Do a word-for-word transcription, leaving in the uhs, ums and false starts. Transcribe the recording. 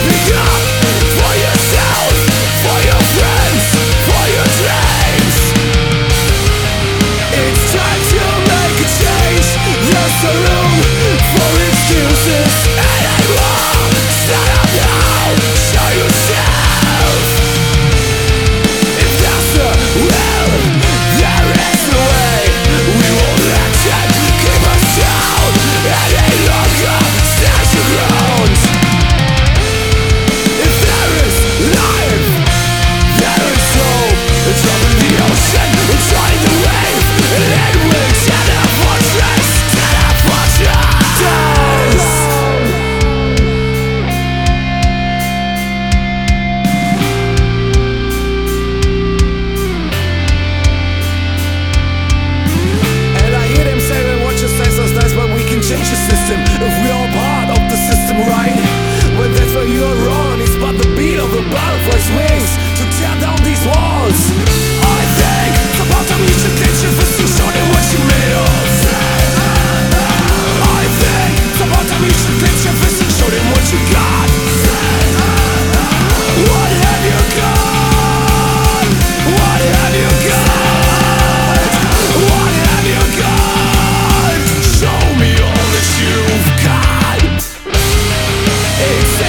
Speak up for yourself, for your friends, for your dreams. It's time to make a change. There's no room for excuses anymore. Stand up now, show yourself. If there's a will, there is a way. We won't let it keep us down any longer. Stand your ground. If there is life, there is hope. It's up in the ocean, it's joining the wave, and it will set a fortress, set a fortress. And I hear them say that what you say sounds nice, but we can change the system if we're all part of the system, right? But that's where you're wrong. It's but the beat of the butterfly's wings to tear down these walls. I think it's about time you should get your fist and show them what you're made of. I think it's about time you should get your fist and show them what you got. What have you got? What have you got? What have you got? Show me all that you've got. It's